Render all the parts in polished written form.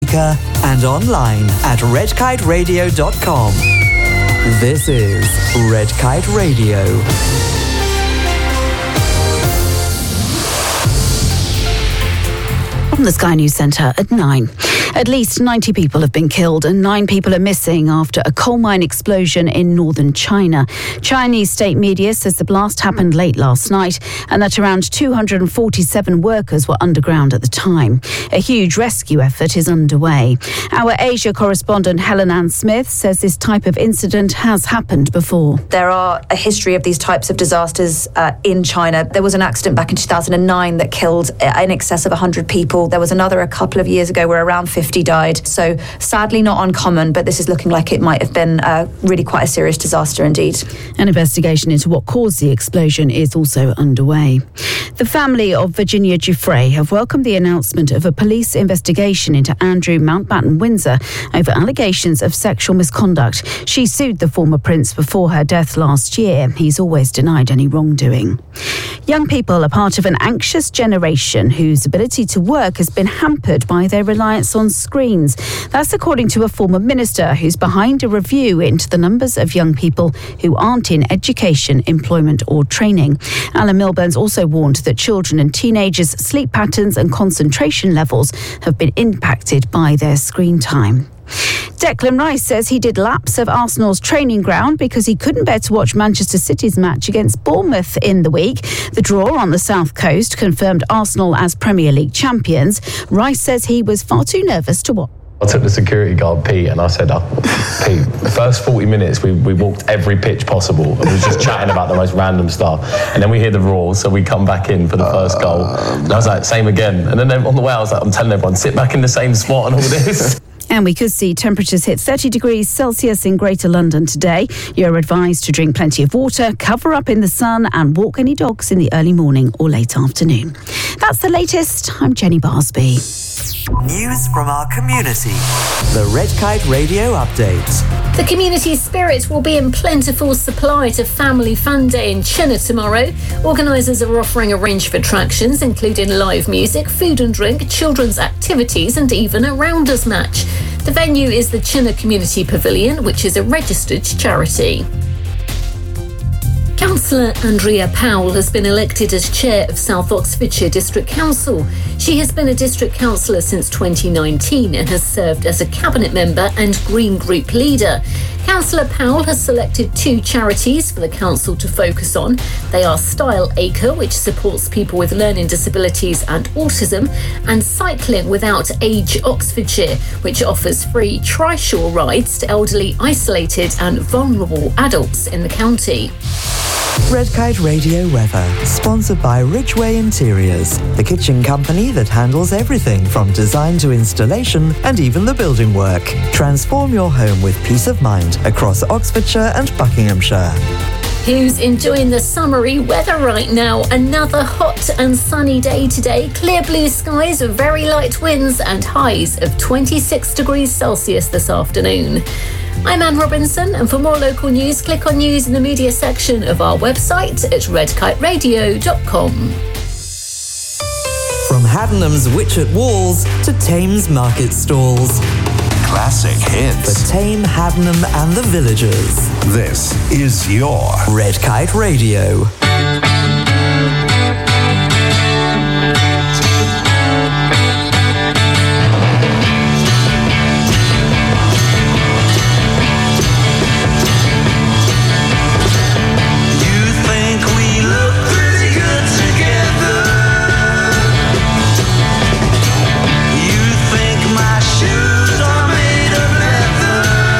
speaker and online at redkiteradio.com. This is Red Kite Radio. From the Sky News Centre at 9. At least 90 people have been killed and 9 people are missing after a coal mine explosion in northern China. Chinese state media says the blast happened late last night and that around 247 workers were underground at the time. A huge rescue effort is underway. Our Asia correspondent Helen Ann Smith says this type of incident has happened before. There are a history of these types of disasters in China. There was an accident back in 2009 that killed in excess of 100 people. There was another a couple of years ago where around 50 died. So sadly not uncommon, but this is looking like it might have been really quite a serious disaster indeed. An investigation into what caused the explosion is also underway. The family of Virginia Giuffre have welcomed the announcement of a police investigation into Andrew Mountbatten Windsor over allegations of sexual misconduct. She sued the former prince before her death last year. He's always denied any wrongdoing. Young people are part of an anxious generation whose ability to work has been hampered by their reliance on screens. That's according to a former minister who's behind a review into the numbers of young people who aren't in education, employment or training. Alan Milburn's also warned that children and teenagers' sleep patterns and concentration levels have been impacted by their screen time. Declan Rice says he did laps of Arsenal's training ground because he couldn't bear to watch Manchester City's match against Bournemouth in the week. The draw on the South Coast confirmed Arsenal as Premier League champions. Rice says he was far too nervous to watch. I took the security guard, Pete, and I said, Pete, the first 40 minutes, we walked every pitch possible and we was just chatting about the most random stuff. And then we hear the roar, so we come back in for the first goal. And I was like, same again. And then on the way, I was like, I'm telling everyone, sit back in the same spot and all this. And we could see temperatures hit 30 degrees Celsius in Greater London today. You're advised to drink plenty of water, cover up in the sun and walk any dogs in the early morning or late afternoon. That's the latest. I'm Jenny Barsby. News from our community. The Red Kite Radio Update. The community spirit will be in plentiful supply to Family Fun Day in Chinna tomorrow. Organisers are offering a range of attractions, including live music, food and drink, children's activities and even a rounders match. The venue is the Chinna Community Pavilion, which is a registered charity. Councillor Andrea Powell has been elected as chair of South Oxfordshire District Council. She has been a district councillor since 2019 and has served as a cabinet member and Green Group leader. Councillor Powell has selected 2 charities for the council to focus on. They are Style Acre, which supports people with learning disabilities and autism, and Cycling Without Age Oxfordshire, which offers free trishaw rides to elderly, isolated and vulnerable adults in the county. Red Kite Radio weather, sponsored by Ridgeway Interiors, the kitchen company that handles everything from design to installation and even the building work. Transform your home with peace of mind across Oxfordshire and Buckinghamshire. Who's enjoying the summery weather right now? Another hot and sunny day today. Clear blue skies with very light winds and highs of 26 degrees Celsius this afternoon. I'm Anne Robinson, and for more local news, click on news in the media section of our website at redkiteradio.com. From Haddenham's Witchet Walls to Thames Market Stalls. Classic hits. For Tame, Haddenham and the villagers. This is your Red Kite Radio.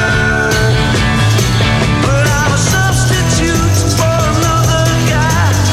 But I'm a substitute for another guy.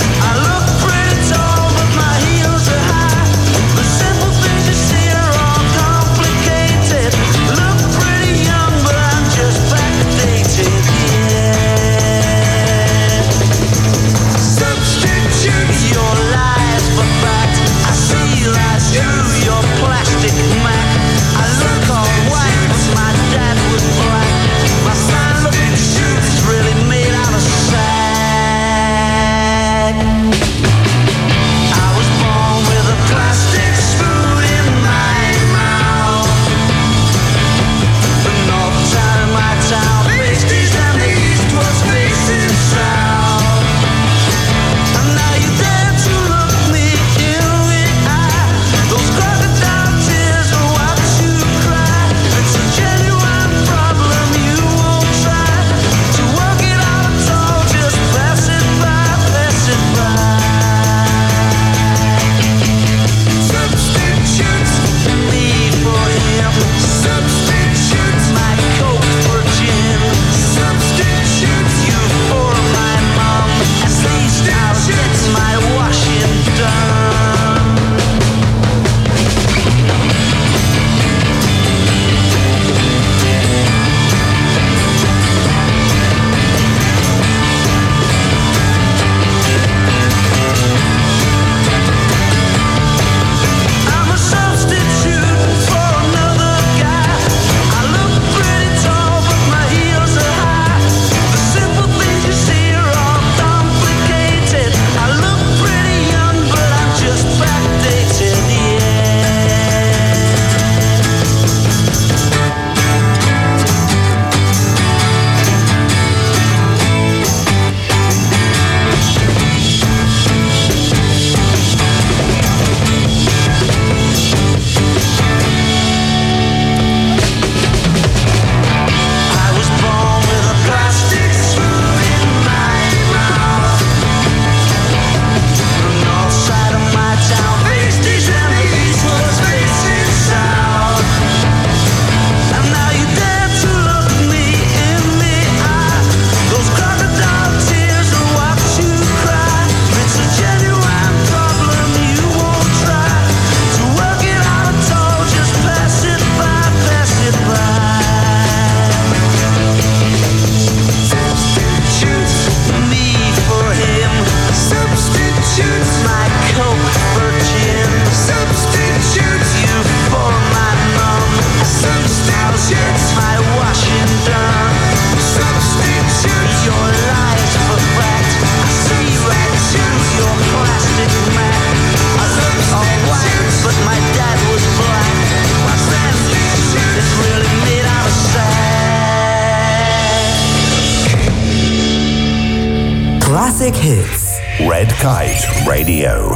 classic hits. Red Kite Radio.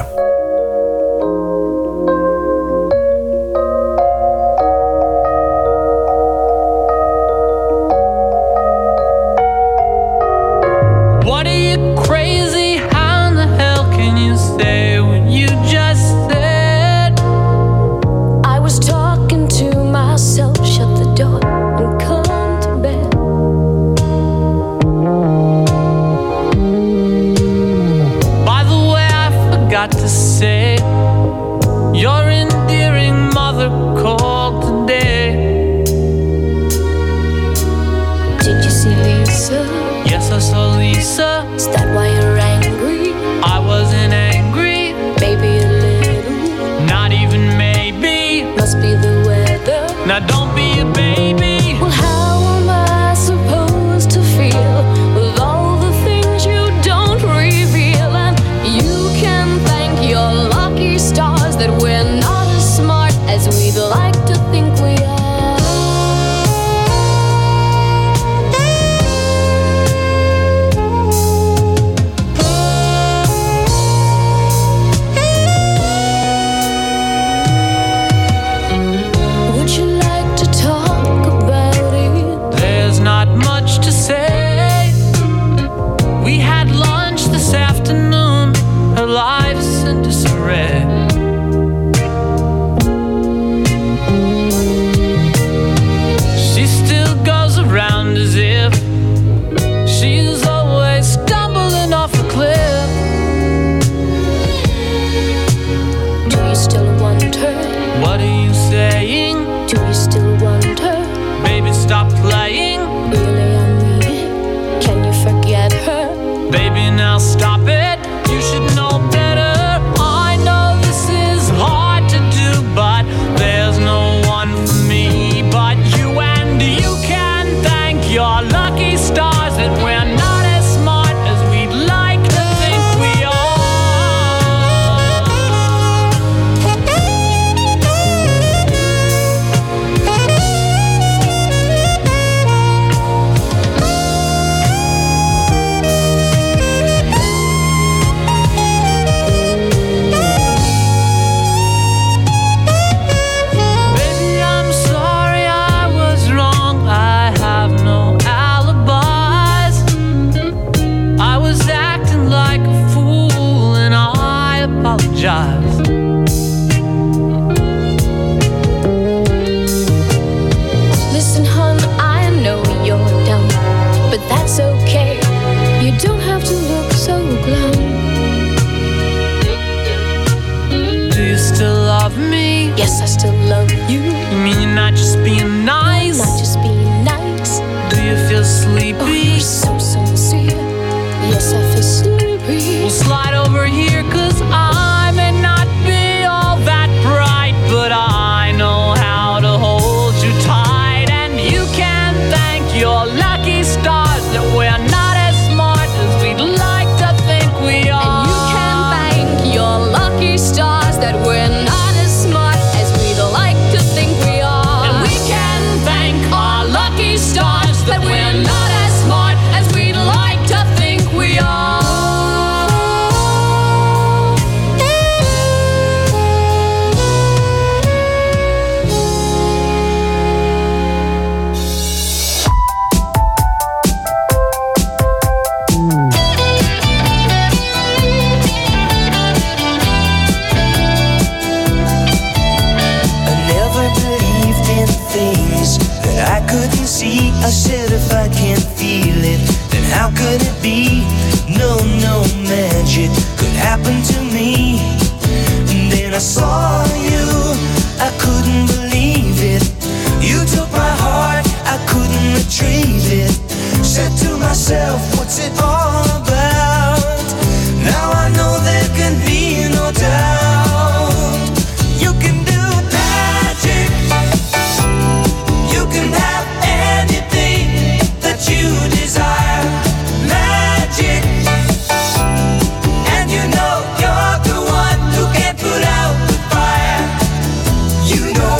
You know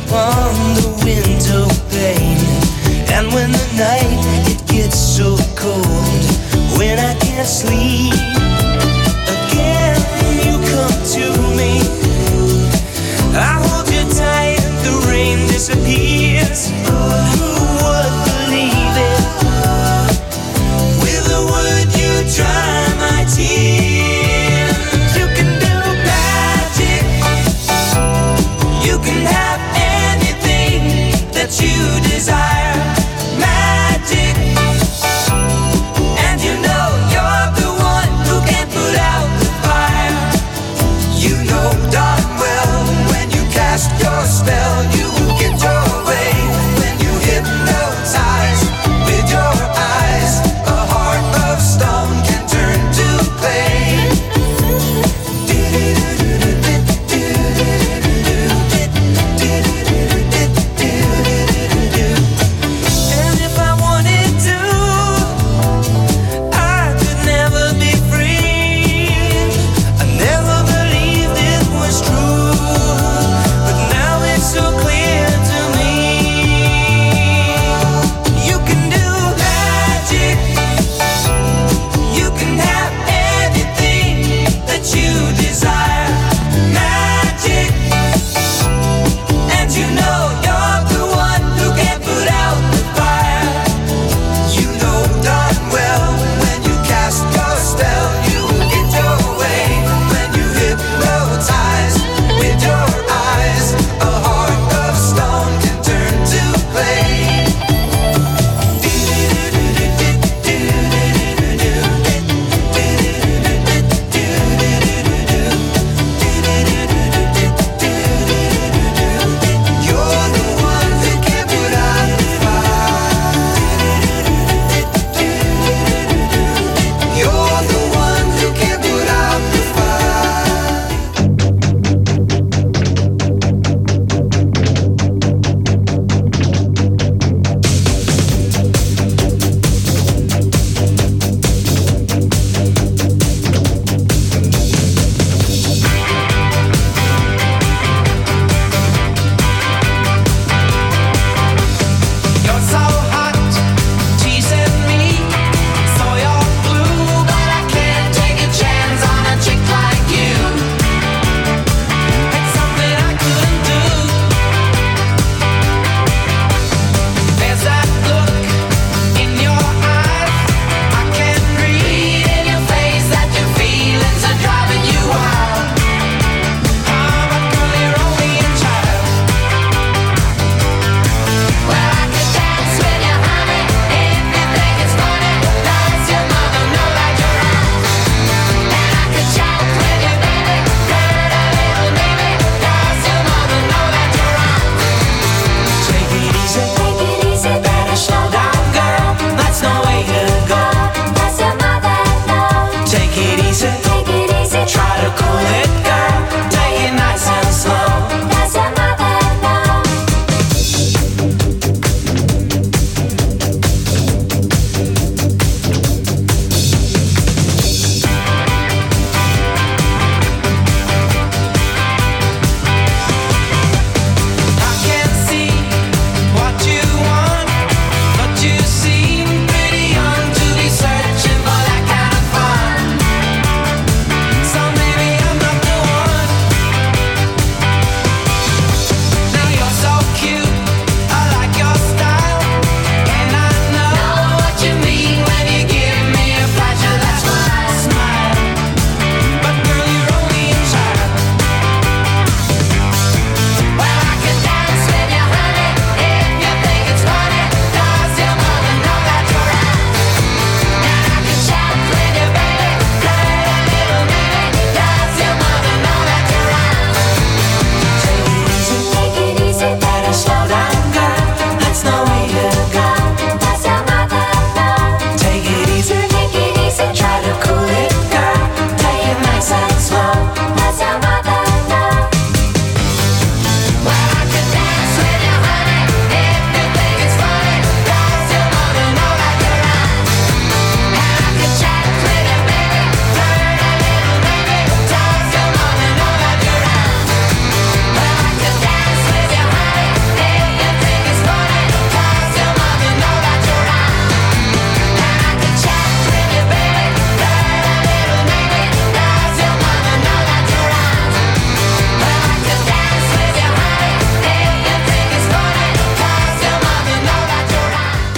on the window pane. And when the night, it gets so cold, when I can't sleep, again you come to me. I hold you tight and the rain disappears. Who would believe it? With a word you dry my tears. You can do magic. You can have anything that you desire. Magic. And you know you're the one who can put out the fire. You know darn well when you cast your spell, you will get your way. When you hypnotize with your eyes, a heart of stone can turn to clay. And if I wanted to, I could never be free. I never believed it was true, but now it's so close.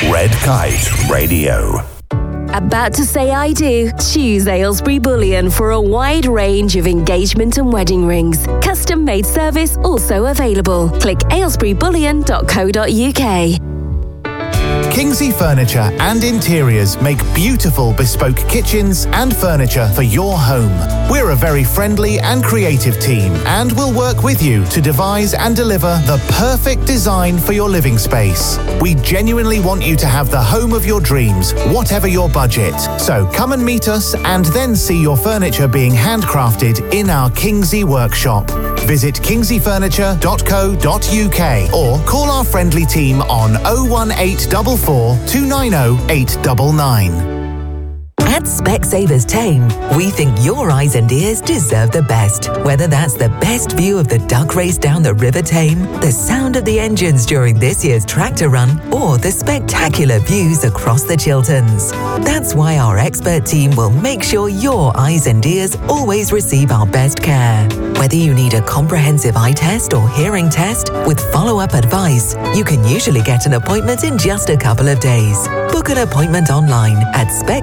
Red Kite Radio. About to say I do? Choose Aylesbury Bullion for a wide range of engagement and wedding rings. Custom-made service also available. Click aylesburybullion.co.uk. Kingsley Furniture and Interiors make beautiful bespoke kitchens and furniture for your home. We're a very friendly and creative team and will work with you to devise and deliver the perfect design for your living space. We genuinely want you to have the home of your dreams, whatever your budget. So come and meet us and then see your furniture being handcrafted in our Kingsley workshop. Visit kingsleyfurniture.co.uk or call our friendly team on 01844 290 899. At Specsavers Tame, we think your eyes and ears deserve the best. Whether that's the best view of the duck race down the River Tame, the sound of the engines during this year's tractor run, or the spectacular views across the Chilterns. That's why our expert team will make sure your eyes and ears always receive our best care. Whether you need a comprehensive eye test or hearing test with follow-up advice, you can usually get an appointment in just a couple of days. Book an appointment online at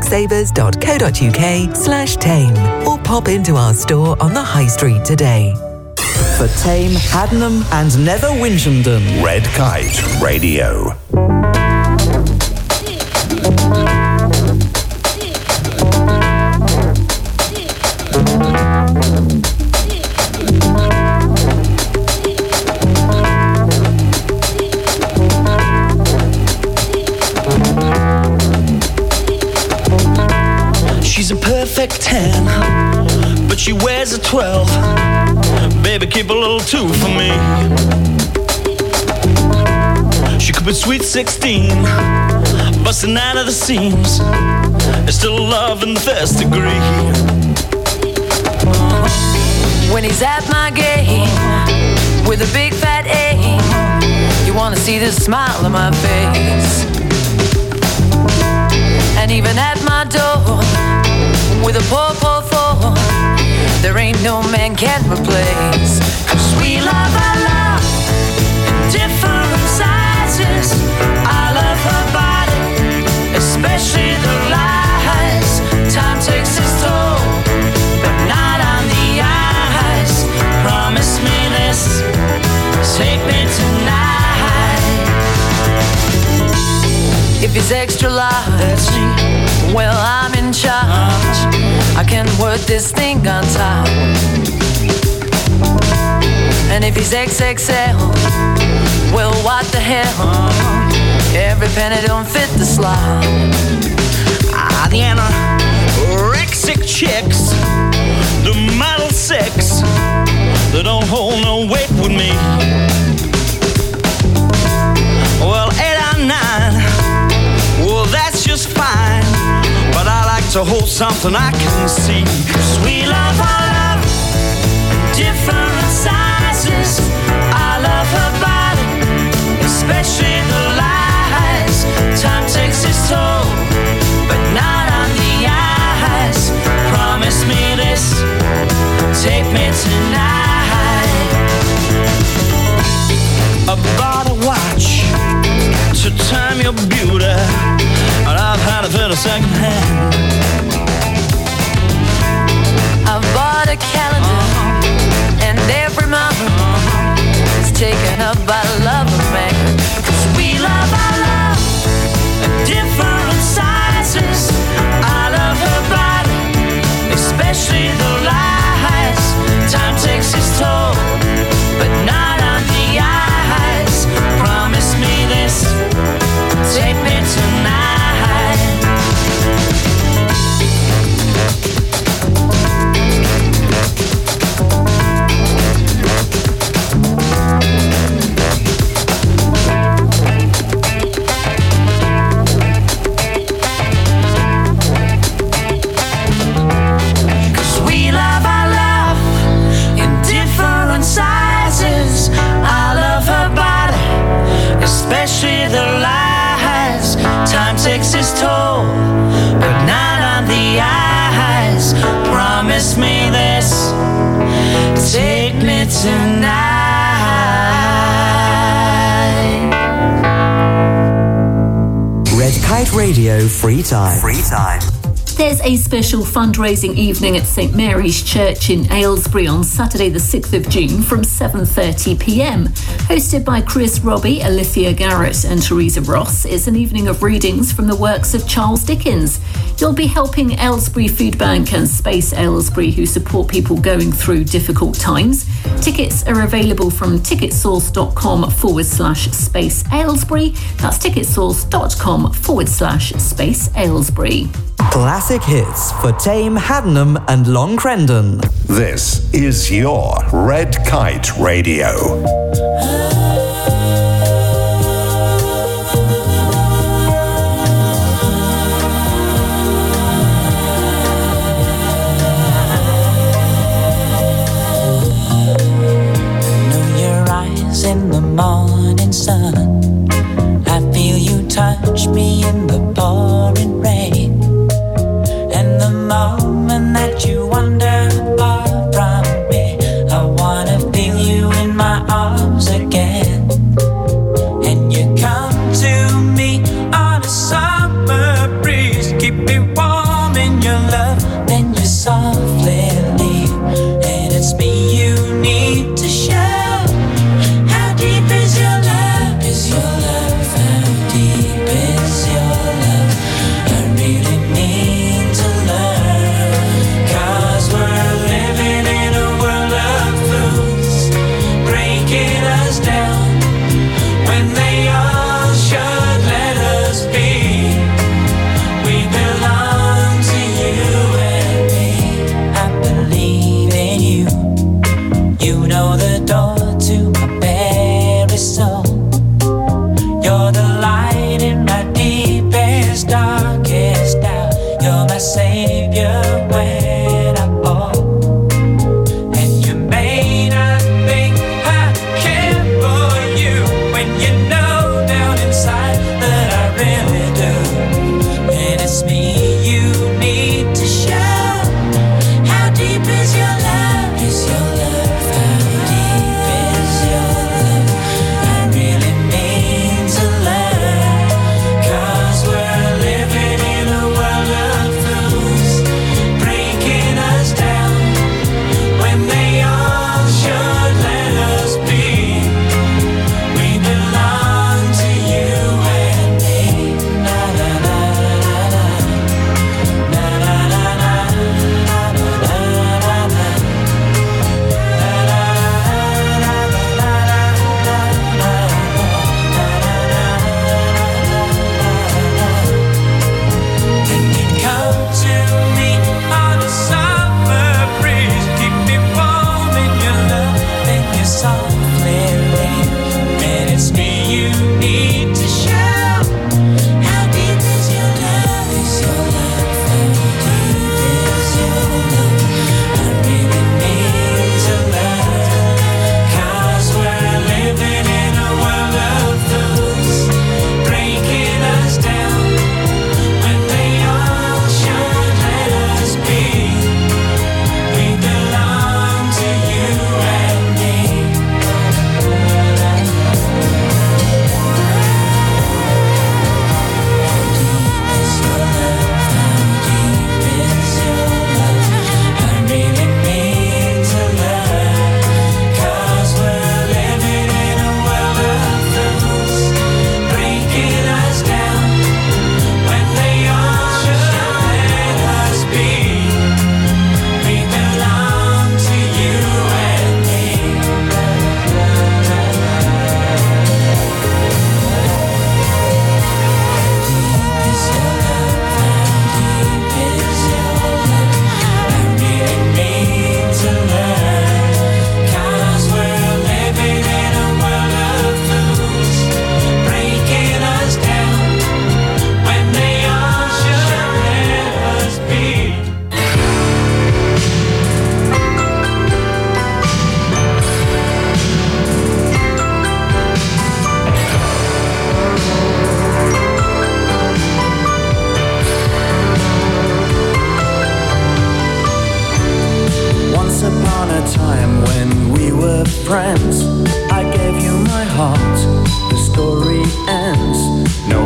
specsavers.co.uk/tame or pop into our store on the High Street today. For Tame, Haddenham and Nether Winchendon. Red Kite Radio. She's a perfect 10, but she wears a 12. Baby, keep a little 2 for me. She could be sweet 16, busting out of the seams. It's still love in the first degree. When he's at my gate with a big fat A, you wanna see the smile on my face. And even at my door with a poor, poor four, there ain't no man can replace. 'Cause we love our love in different sizes. I love her body, especially the lies. Time takes its toll, but not on the eyes. Promise me this, take me tonight. If he's extra large, well, I'm in charge. I can work this thing on top. And if he's XXL, well, what the hell? Every penny don't fit the slot. The anorexic chicks, the model 6, they don't hold no weight with me. Well, 8 or 9, well, that's just fine. But I like to hold something I can see. 'Cause we love our love in different sizes. I love her body, especially the lies. Time takes its toll, but not on the eyes. Promise me this, take me tonight. I bought a watch to time your beauty, and I've had it in a second hand. I bought a calendar, and every month is taken up by love of man. 'Cause we love our love in different sizes. I love her body, especially the lies. Time takes its toll, but not on the eyes. Promise me this, take me tonight. Especially the lies. Time takes its toll, but not on the eyes. Promise me this, take me tonight. Radio Free Time. There's a special fundraising evening at St Mary's Church in Aylesbury on Saturday the 6th of June from 7:30pm. Hosted by Chris Robbie, Alithia Garrett and Teresa Ross, it's an evening of readings from the works of Charles Dickens. You'll be helping Aylesbury Food Bank and Space Aylesbury, who support people going through difficult times. Tickets are available from ticketsource.com/Space Aylesbury. That's ticketsource.com/Space Aylesbury. Classic hits for Tame, Haddenham and Long Crendon. This is your Red Kite Radio. In the morning sun, I feel you touch me in the pouring rain, and the moment that you wander far from me, I wanna feel you in my arms again. And you come to me on a summer breeze, keep me warm in your love, then you softly leave, and it's me you need to show.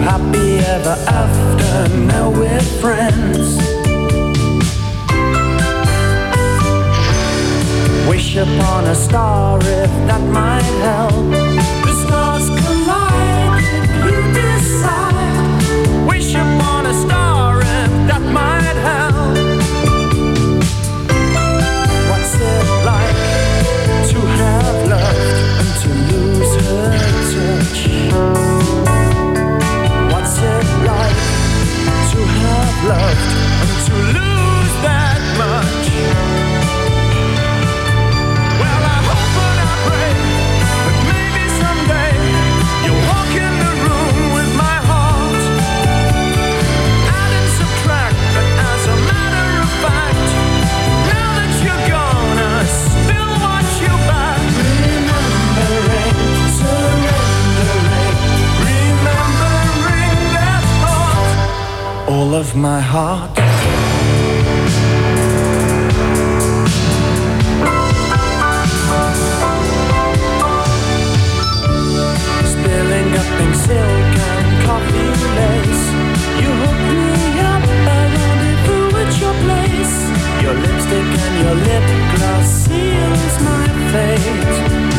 happy ever after, now we're friends. Wish upon a star if that might help. The stars collide if you decide. Wish upon a star if that might help. What's it like to have loved and to lose her touch? What's it like to have loved and to lose that much? Well, I hope and I pray that maybe someday you'll walk in the room with my heart. Add and subtract, but as a matter of fact, now that you're gone, I still want you back. Remembering, surrendering, remembering that thought, all of my heart. Spilling up in silk and coffee lace, you hook me up, I rendezvous at your place. Your lipstick and your lip gloss seals my fate.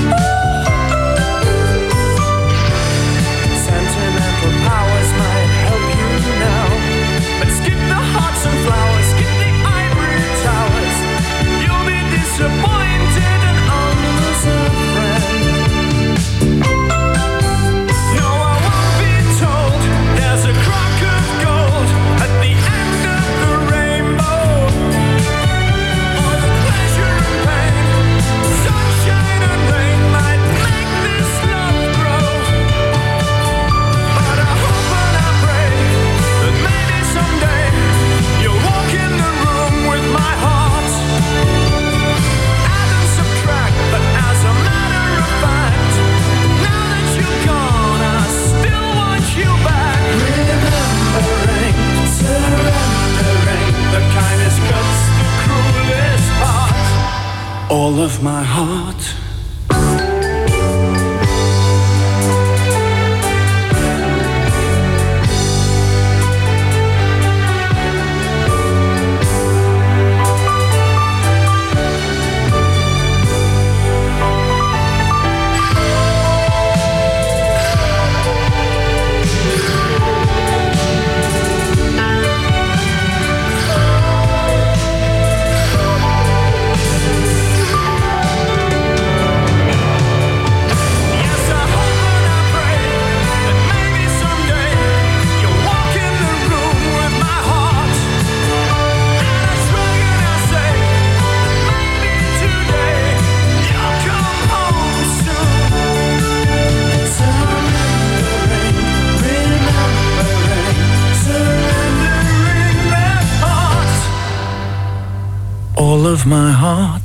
Sentimental powers might help you now, but skip the hearts and flowers, skip the ivory towers. You'll be disappointed and I'll lose a friend. No, I won't be told there's a crock of gold at the end of the rainbow. All the pleasure and pain, sunshine and rain might make this love grow. But I hope and I pray that maybe someday you'll walk in the room with my heart. Add and subtract, but as a matter of fact, now that you're gone, I still want you back. Remembering, surrendering, the kindest cuts the cruelest part, all of my heart. Yes, I hope and I pray that maybe someday you'll walk in the room with my heart. And I shrug and I say that maybe today you'll come home soon. Surrendering, remembering, surrendering that heart, all of my heart.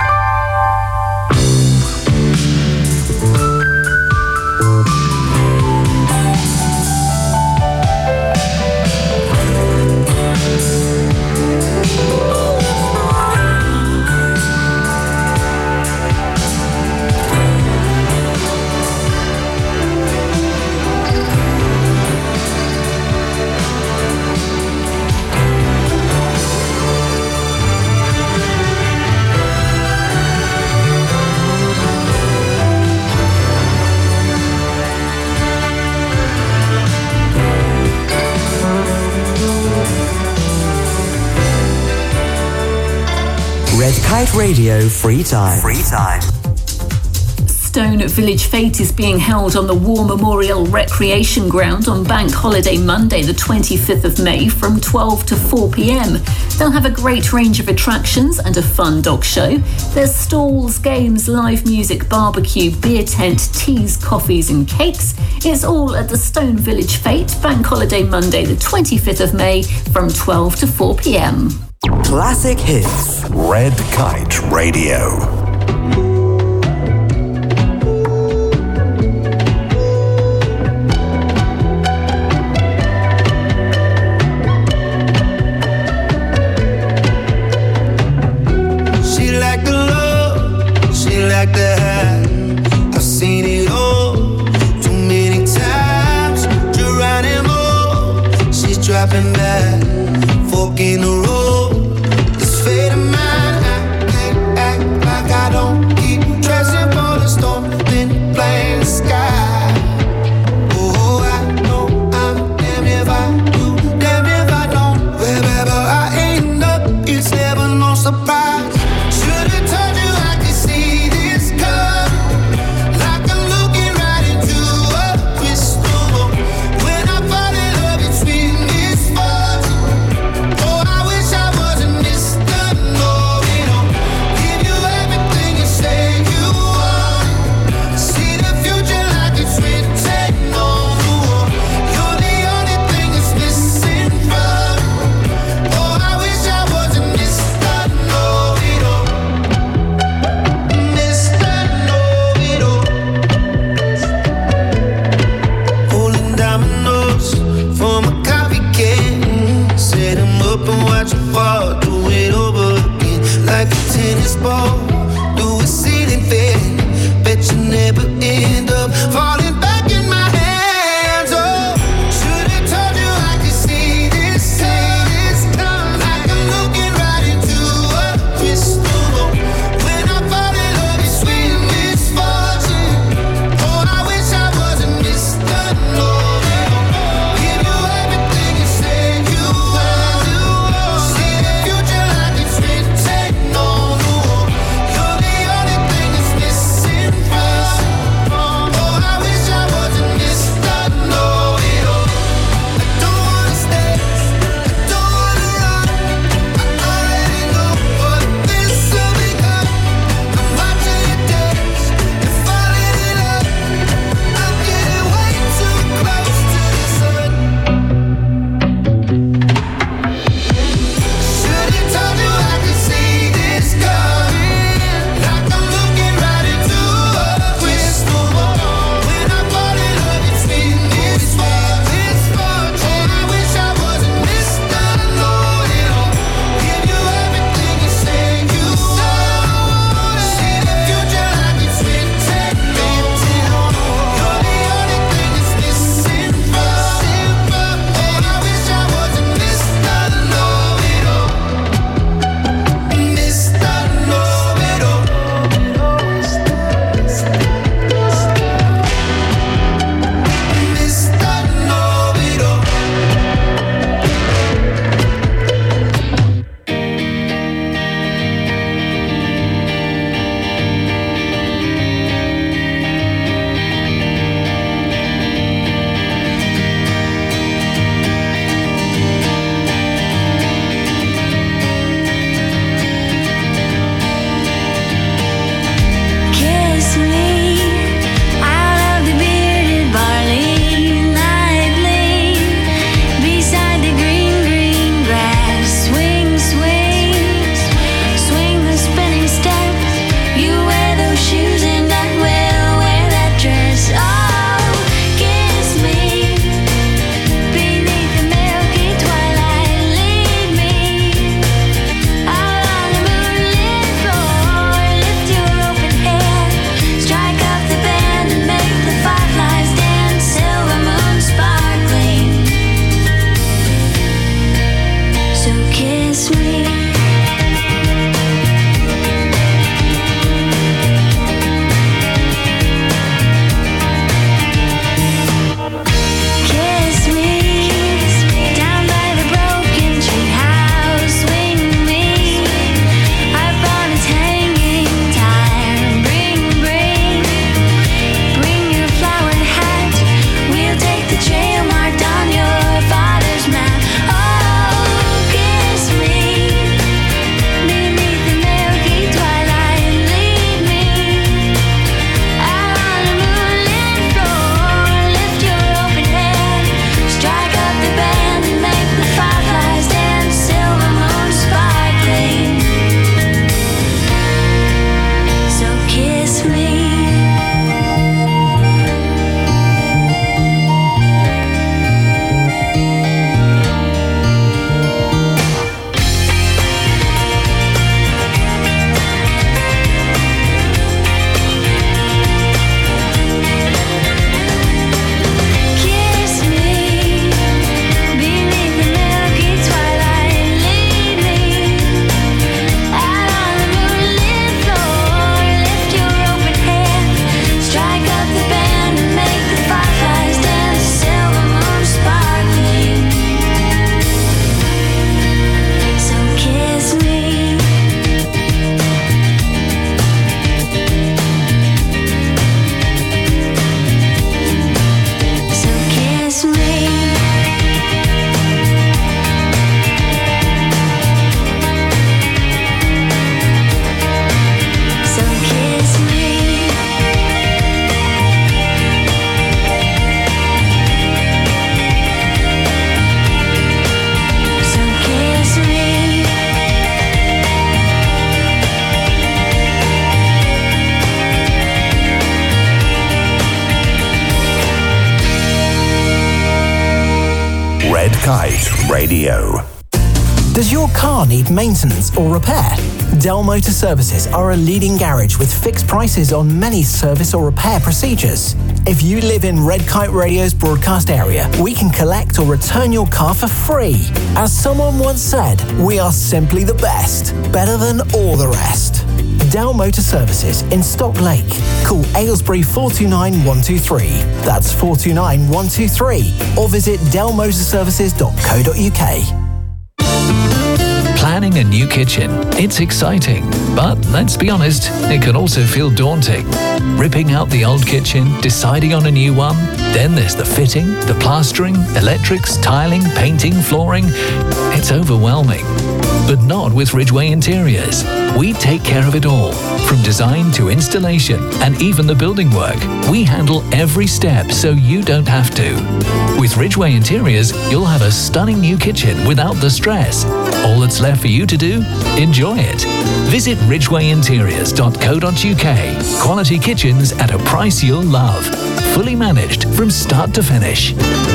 Red Kite Radio Free Time. Free Time. Stone Village Fete is being held on the War Memorial Recreation Ground on Bank Holiday Monday, the 25th of May from 12 to 4 p.m. They'll have a great range of attractions and a fun dog show. There's stalls, games, live music, barbecue, beer tent, teas, coffees and cakes. It's all at the Stone Village Fete, Bank Holiday Monday, the 25th of May from 12 to 4 p.m. Classic hits. Red Kite Radio. She like the love, she like the high. I've seen it all too many times. Geronimo. stepping back, fork in the road. This fate of mine, I can't act like I don't keep dressing for the storm, then plain the sky. Oh, I know I'm damned if I do, damned if I don't. Wherever I end up, it's never no surprise. Should've told you I could see this coming, like I'm looking right into a crystal ball. When I fall in love, it's been misfortune. Kite Radio. Does your car need maintenance or repair? Dell Motor Services are a leading garage with fixed prices on many service or repair procedures. If you live in Red Kite Radio's broadcast area, we can collect or return your car for free. As someone once said, we are simply the best, better than all the rest. Dell Motor Services in Stock Lake. Call Aylesbury 429 123. That's 429 123. Or visit dellmotorservices.co.uk. Planning a new kitchen. It's exciting, but let's be honest, it can also feel daunting. Ripping out the old kitchen, deciding on a new one, then there's the fitting, the plastering, electrics, tiling, painting, flooring. It's overwhelming. But not with Ridgeway Interiors. We take care of it all, from design to installation and even the building work. We handle every step so you don't have to. With Ridgeway Interiors, you'll have a stunning new kitchen without the stress. All that's left for you to do? Enjoy it. Visit ridgwayinteriors.co.uk. Quality kitchens at a price you'll love. Fully managed from start to finish.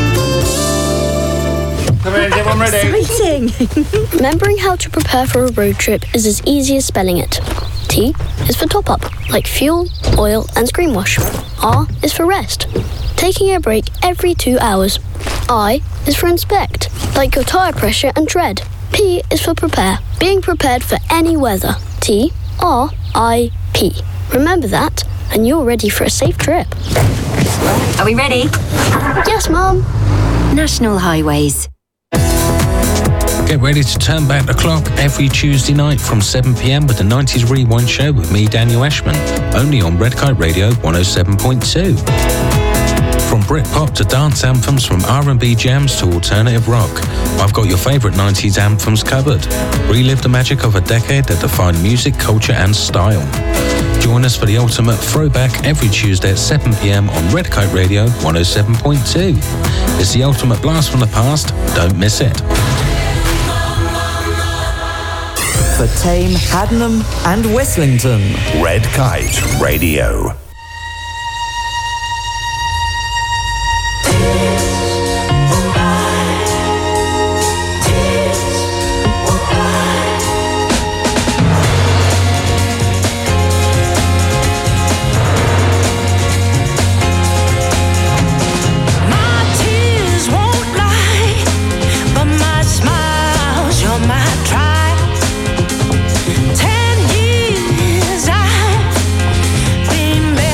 Everyone ready? Exciting! Remembering how to prepare for a road trip is as easy as spelling it. T is for top up, like fuel, oil, and screen wash. R is for rest, taking a break every 2 hours. I is for inspect, like your tyre pressure and tread. P is for prepare, being prepared for any weather. T-R-I-P. Remember that, and you're ready for a safe trip. Are we ready? Yes, Mum. National Highways. Get ready to turn back the clock every Tuesday night from 7 p.m. with the 90s Rewind Show with me, Daniel Ashman, only on Red Kite Radio 107.2. From Britpop to dance anthems, from R&B jams to alternative rock, I've got your favourite 90s anthems covered. Relive the magic of a decade that defined music, culture and style. Join us for the ultimate throwback every Tuesday at 7 p.m. on Red Kite Radio 107.2. It's the ultimate blast from the past. Don't miss it. For Tame, Haddenham and Westlington. Red Kite Radio. Been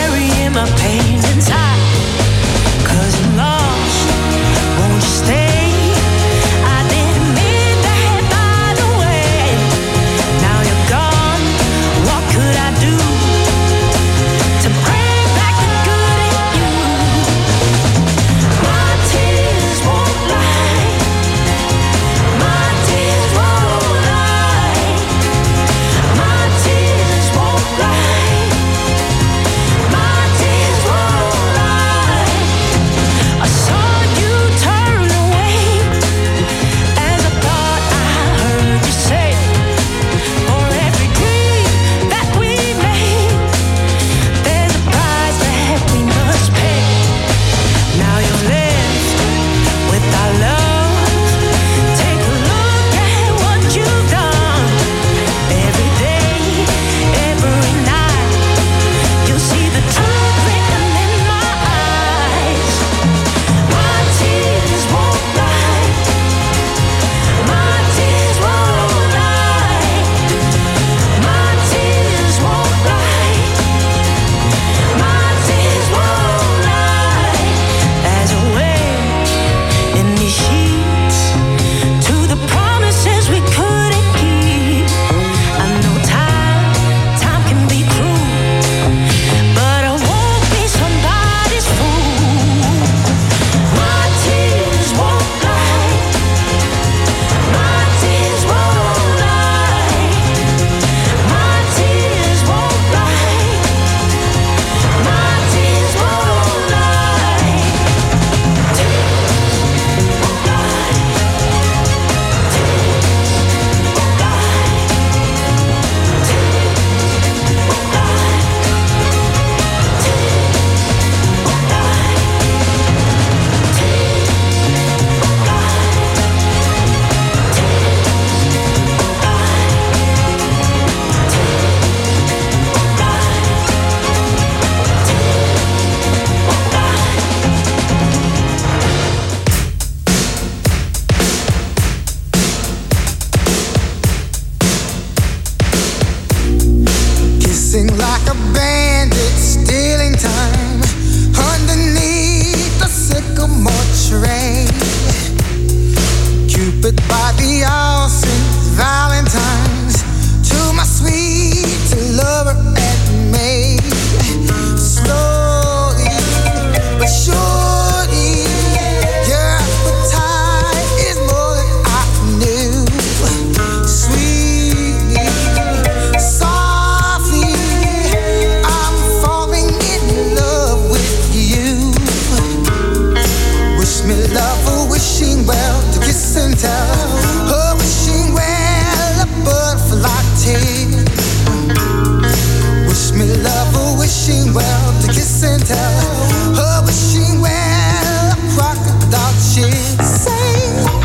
kiss and tell. Oh, wishing well a butterfly tail. Wish me love, oh, wishing well to kiss and tell. Oh, wishing well a crocodile she'd say.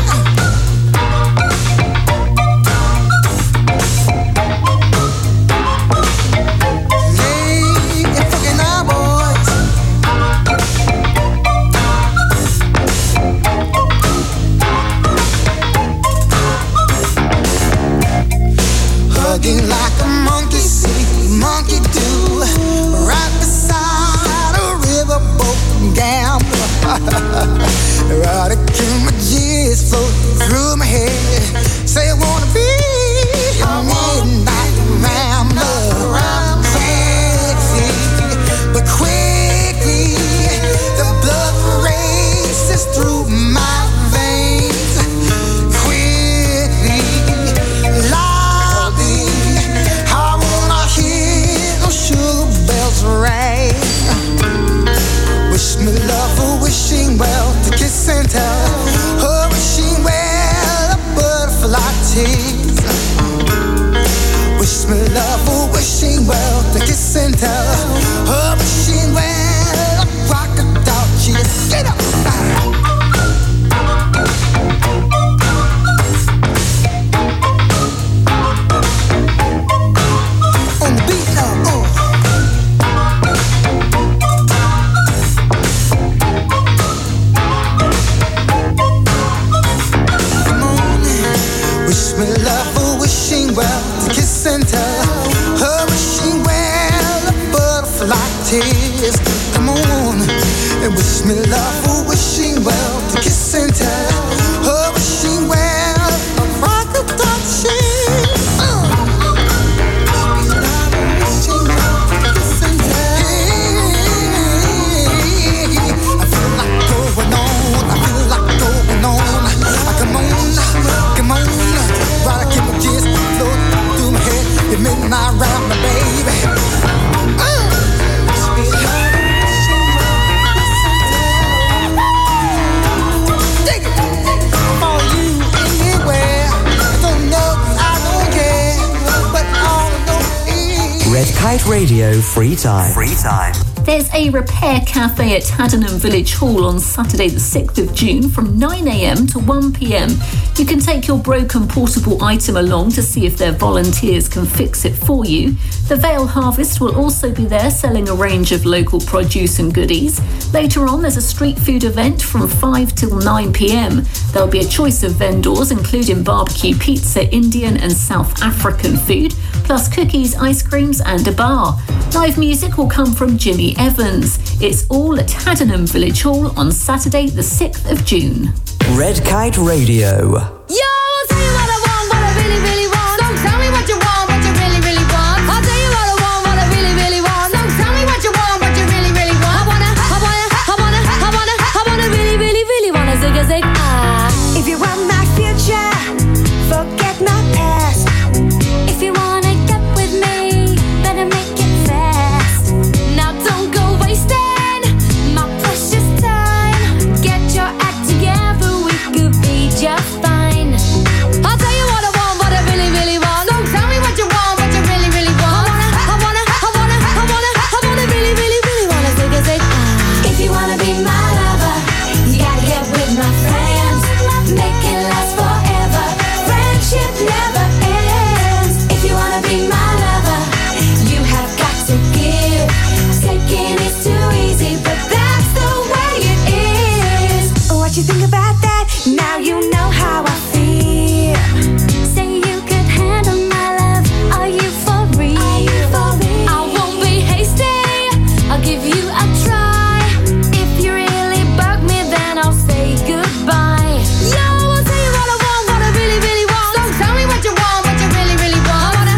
Like a monkey see, monkey do, right beside a riverboat gambler. Right, images float through my head. Say I wanna be a midnight rambler. Sexy, but quickly the blood races through my veins. Quickly, right. Wish me love, oh, wishing well to kiss and tell. Oh, wishing well a butterfly tease. Wish me love, oh, wishing well to kiss and tell. Oh, wishing well a crocodile cheese. Get up! On the beat now, well, to kiss and tell. Her wishing well a butterfly tears. Come on and wish me love, oh, wishing well to kiss and tell. Her wishing well a crocodile she'd. I feel like going on. Come on, right, I keep my kiss float through my head. You midnight round my baby. Take it for you anywhere. I don't know, I don't care, but all I know is Red Kite Radio Free Time. Free Time. There's a repair cafe at Haddenham Village Hall on Saturday the 6th of June from 9 a.m. to 1 p.m. You can take your broken portable item along to see if their volunteers can fix it for you. The Vale Harvest will also be there selling a range of local produce and goodies. Later on, there's a street food event from 5 till 9 p.m. There'll be a choice of vendors, including barbecue pizza, Indian and South African food, plus cookies, ice creams and a bar. Live music will come from Jimmy Evans. It's all at Haddenham Village Hall on Saturday the 6th of June. Red Kite Radio. Yo, I'll tell you what I want, what I really, really want. Don't tell me what you want, what you really, really want. I'll tell you what I want, what I really, really want. Don't tell me what you want, what you really, really want. I wanna really, really, really wanna zig a zig. If you want my future, forget my past. If you wanna get with me, better make it fast. Now don't go wasting my precious time. Get your act together, we could be just fine. I'll tell you what I want, what I really, really want. Don't tell me what you want, what you really, really want. I wanna really, really, really wanna zig a zig. If you wanna be my lover, you gotta get with my friends. Make it last forever. Friendship never ends. If you wanna be my lover, you have got to give. Taking is too easy, but that's the way it is. What you think about that? Now you know how I feel. Say you could handle my love. Are you for real? I won't be hasty. I'll give you a try. If you really bug me, then I'll say goodbye. Yo, I'll tell you what I want, what I really, really want. Don't tell me what you want, what you really, really want. I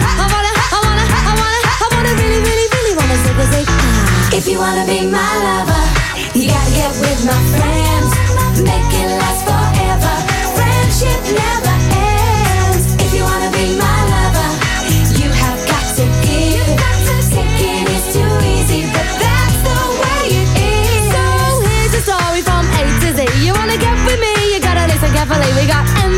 wanna really, really, really wanna zig a zig. If you wanna be my lover, you gotta get with my friends. Make it last forever. Friendship never ends. If you wanna be my lover, you have got to give. Taking is too easy, but that's the way it is. So here's a story from A to Z. You wanna get with me, you gotta listen carefully. We got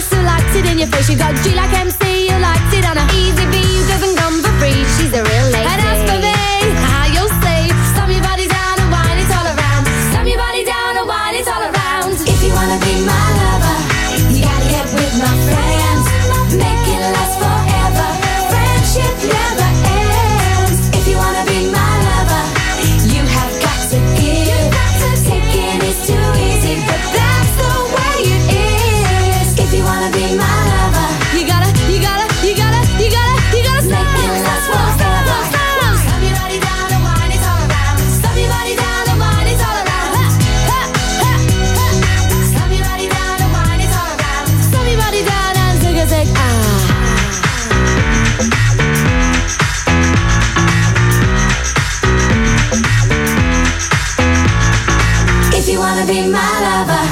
Alice who likes it in your face. You got G like MC who likes it on a easy V who doesn't come for free. She's a real lady. And as for me, you'll see. Slam your body down and wine it all around. Slam your body down and wine it all around. If you wanna be my lover, you gotta get with my friends. Make it last forever. Friendship never ends. If you wanna be my lover, you have got to give. Taking is too easy, but that's the way it is. If you wanna be my lover, you gotta make it last forever. Slam your body down and wine it all around. Slam your body down and wine it all around. Slam your body down and wine it all around. Slam your body down and zig a zig. If you wanna be my lover,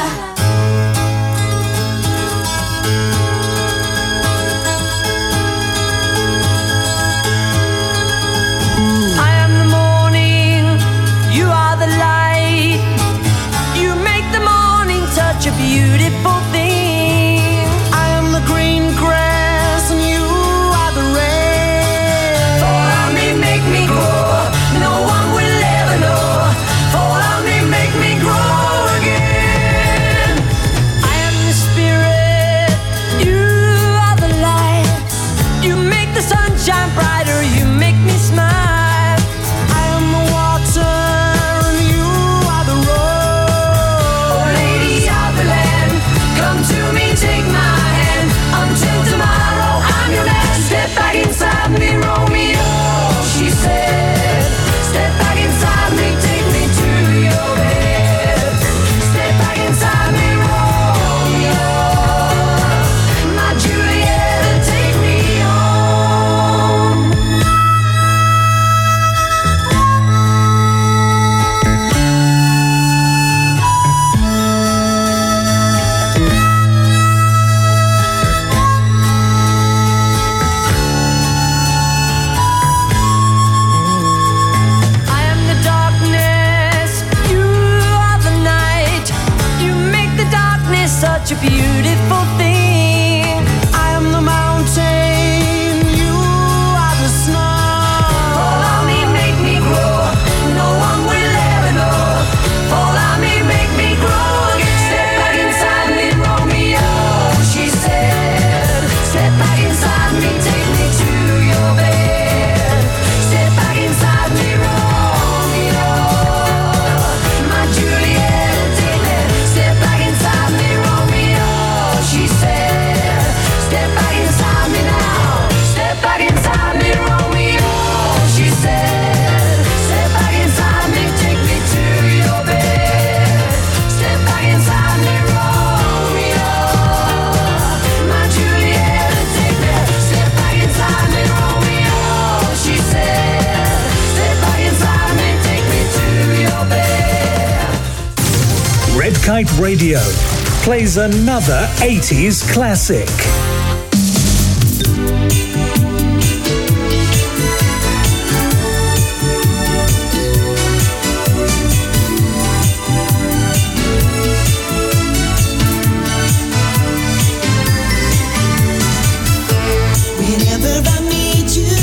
I am the morning, you are the light. You make the morning such a beautiful thing. I am the green grass and you are the rain. Fall on me, make me grow. No one will ever know. Fall on me, make me grow again. I am the spirit, you are the light. You make the sun shine brighter, you make me smile. I am the water and you are the road. Oh, lady of the land, come to me, take my hand. Until tomorrow, I'm your man. Step back inside me, Romeo, she said. Step back inside me, take me to your bed. Step back inside me, Romeo, my Juliet, and take me home. I am the darkness, you are the night. You make the darkness such a beautiful thing. I am the mountain, you are the snow. Fall on me, make me grow. No one will ever know. Fall on me, make me grow again. Step back inside me, Romeo, she said. Step back inside me, take me to your bed. Step back inside me, Romeo, my Juliet, take me. Step back inside me, Romeo, she said. Step back inside me now. Step back inside me, Romeo, she said. Step back inside me, take me to your bed. Step back inside me, Romeo, my Juliet, take me. Step back inside me, Romeo, she said. Step back inside me, take me to your bed. Red Kite Radio plays another 80s classic. Whenever I meet you,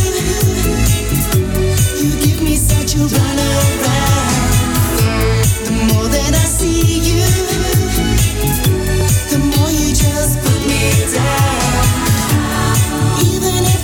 you give me such a runaround. The more that I see you, the more you just put me down. Even if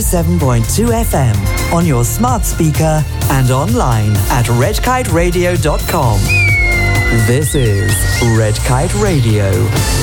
107.2 FM on your smart speaker and online at redkiteradio.com. This is Red Kite Radio.